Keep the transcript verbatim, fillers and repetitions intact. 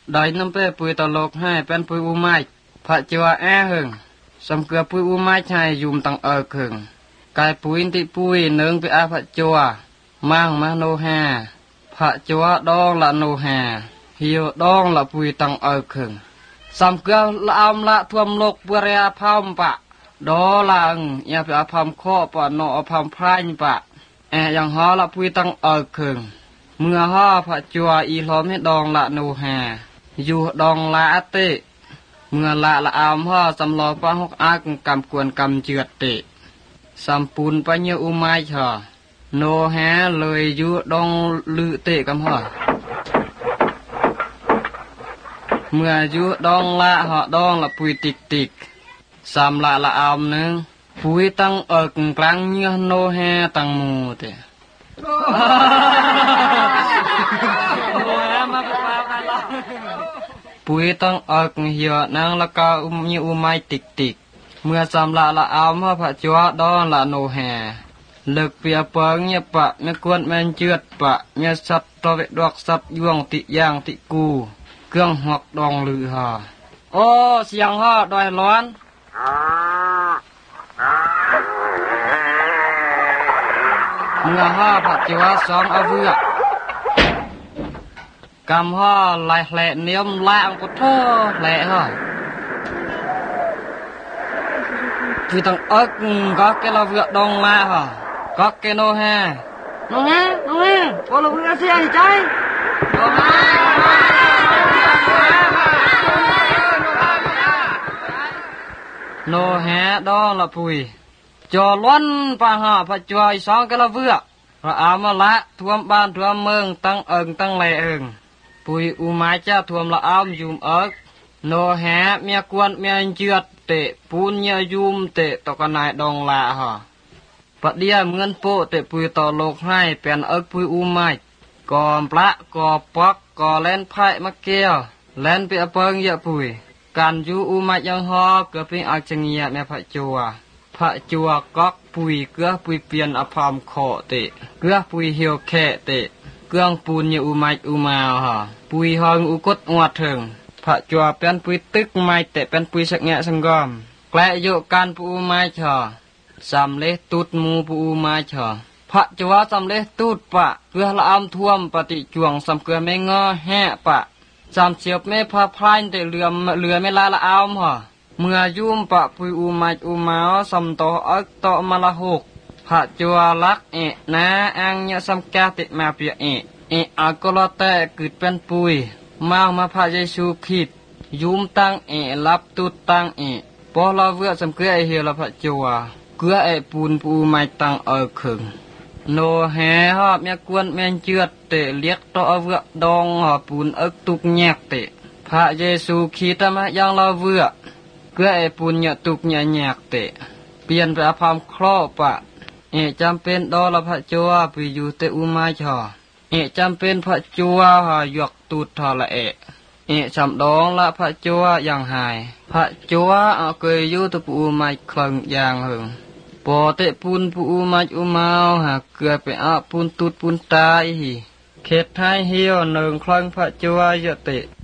ได้น้ำเป้ปุยตลกให้เป็นปุยอุไม้พระจัวแอหึงสำเกือปุยอุไม้ชายยุมตังเอิกหึงกายปุยติปุยเนืองไปอาพระจัวมังมาโนหาพระจัวดองละโนหาเหี่ยวดองละปุยตังเอิกหึงสำเกือละอมละทวมโลกปุริยพามปะดอลังยาไปอาพามข้อปะโนอาพามพรายปะแอยังฮอละปุยตังเอิกหึงเมื่อฮอพระจัวอีหลอมให้ดองละโนหาอยู่ดองละอติเมื่อละละอามห่อสำลอปะหกอากกำกวนกำเจือดติสัมปูนปะเยอุไมชอโนแฮเลยอยู่ดองลือเตกำห่อเมื่ออยู่ดองละห่อดองละปุยติกติกสามละละอามนึงปุยตั้งเอิกกลางเนื้อโนแฮตั้งมูเตปุยต้องออกเหี่ยวนางละกาอุมีอุไมติกติกเมื่อสำละละอามพระจัวดอนละโนแฮเลิกเปียเปิงเงียปะเมื่อกวนแมนเจือดปะเมื่อสับตอเวดอกสับยวงติย่างติกูเครื่องหอกดองลือหาโอ้เสียงห่อดอยร้อนเมื่อห่อพระจัวสองอเวกกำห่อไหลแหล่เนียมแหล่ก็เท่าแหล่ห่อคือต้องเอิกก็แกเราเวกดองมาห่อก็แกโนแฮโนแฮโนแฮพอเราเวกเสียใจโนแฮโนแฮดองละปุยจอล้วนปะห่อพระจอยสองแกเราเวกเราเอามาละท่วมบ้านท่วมเมืองตั้งเอิงตั้งแหล่เอิงปุยอุไม้เจ้าทวมละอามยุมเอิกโนแหเมียกวนเมียเจือดเตะปูนเมียยุมเตะตอกนายดองละฮะปะเดียเหมือนโปเตะปุยต่อโลกให้เป็นเอิกปุยอุไม้กอมพระกอปอกกอเล่นไพ่มะเกียวเล่นเปียเปิงเยอะปุยการยูอุไม้ยังฮอเกือเป็นอาจเงียแม่พระจัวพระจัวกอกปุยเกือปุยเปลี่ยนอภามโคเตะเกือปุยเหี่ยวแค่เตะเครื่องปูนยอุไมอุมาฮะปุยหองอุกดงวดถึงพระจัวเป็นปุยตึกไม้แต่เป็นปุยสักแงสังกอมแกล้โยการปูไม้ชอสำเล็ตุดมูปูไม้ชอพระจัวสำเล็ตุดปะเพื่อละอามท่วมปฏิจวงสำเกลือไม่งอแห่ปะสำเฉียบไม่พาพลายแต่เรือเรือไม่ลาละอามฮะเมื่อยุ่มปะปุยอุไมอุมาสำต่ออักต่อมาละหกพระจัวลักเอะนาอังยะสัมกาติมาเปียเอะเอะอากลแต่เกิดเป็นปุยมามาพระเยซูคิดยุมตั้งเอะรับตุดตั้งเอะพอเราเวือสำเกลือไอเฮียละพระจัวเกลือไอปูนปูไม้ตั้งเออขึงโนแฮฮอบเมียกวนแมนเจือดเตะเลียกต่อเวือดองหอปูนเอิกตุกแยกเตะพระเยซูคิดมายังเราเวือเกลือไอปูนเนี่ยตุกเนี่ยแยกเตะเปลี่ยนไปอาภามครอปะเอะจำเป็นดอละพระจัวไปอยู่เตอุมาชอเอะจำเป็นพระจัวหายกตูดทอละเอะเอะจำดองละพระจัวอย่างหายพระจัวเอาเกยอยู่ตะปูไม้คลังอย่างหึงปอเตปูนปูไม้อุมาหาเกลือไปอาปูนตูดปูนตายเข็ดให้เหี่ยวหนึ่งคลังพระจัวเยอะเตะ